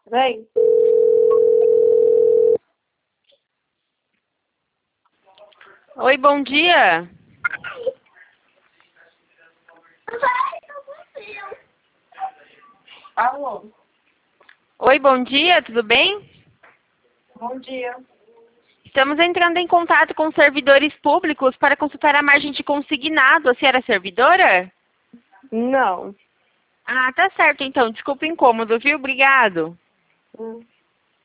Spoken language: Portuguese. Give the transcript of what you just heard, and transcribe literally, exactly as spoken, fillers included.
Vem. Oi, bom dia. Alô? Oi, bom dia, tudo bem? Bom dia. Estamos entrando em contato com servidores públicos para consultar a margem de consignado. A senhora é servidora? Não. Ah, tá certo então. Desculpa o incômodo, viu? Obrigado. Hum.